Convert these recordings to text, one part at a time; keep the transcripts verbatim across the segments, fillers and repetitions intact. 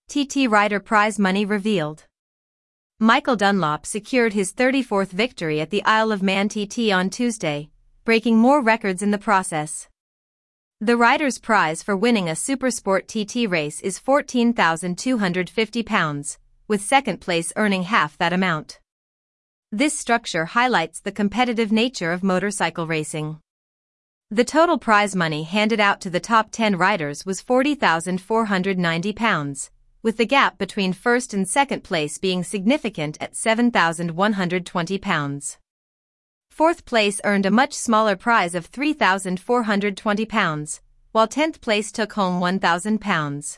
T T rider prize money revealed. Michael Dunlop secured his thirty-fourth victory at the Isle of Man T T on Tuesday, breaking more records in the process. The rider's prize for winning a Supersport T T race is fourteen thousand two hundred fifty pounds, with second place earning half that amount. This structure highlights the competitive nature of motorcycle racing. The total prize money handed out to the top ten riders was forty thousand four hundred ninety pounds, with the gap between first and second place being significant at seven thousand one hundred twenty pounds. Fourth place earned a much smaller prize of three thousand four hundred twenty pounds, while tenth place took home one thousand pounds.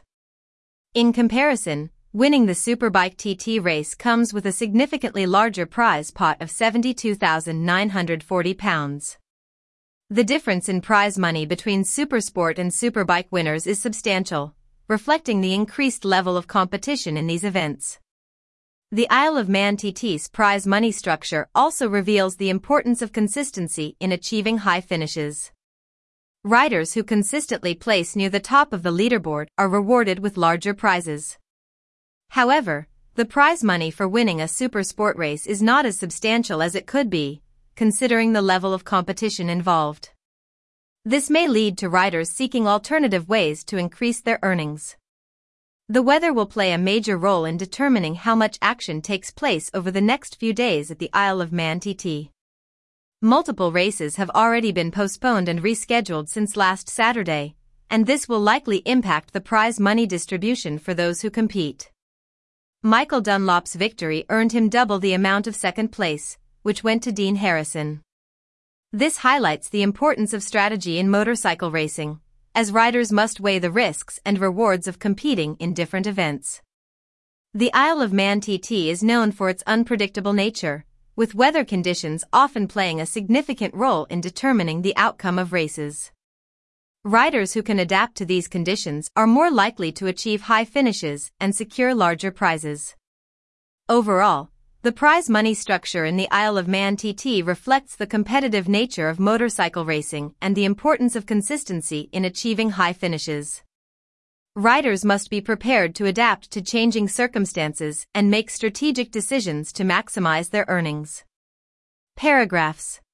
In comparison, winning the Superbike T T race comes with a significantly larger prize pot of seventy-two thousand nine hundred forty pounds. The difference in prize money between Supersport and Superbike winners is substantial, reflecting the increased level of competition in these events. The Isle of Man T T's prize money structure also reveals the importance of consistency in achieving high finishes. Riders who consistently place near the top of the leaderboard are rewarded with larger prizes. However, the prize money for winning a Supersport race is not as substantial as it could be, considering the level of competition involved. This may lead to riders seeking alternative ways to increase their earnings. The weather will play a major role in determining how much action takes place over the next few days at the Isle of Man T T. Multiple races have already been postponed and rescheduled since last Saturday, and this will likely impact the prize money distribution for those who compete. Michael Dunlop's victory earned him double the amount of second place, which went to Dean Harrison. This highlights the importance of strategy in motorcycle racing, as riders must weigh the risks and rewards of competing in different events. The Isle of Man T T is known for its unpredictable nature, with weather conditions often playing a significant role in determining the outcome of races. Riders who can adapt to these conditions are more likely to achieve high finishes and secure larger prizes. Overall, the prize money structure in the Isle of Man T T reflects the competitive nature of motorcycle racing and the importance of consistency in achieving high finishes. Riders must be prepared to adapt to changing circumstances and make strategic decisions to maximize their earnings. Paragraphs.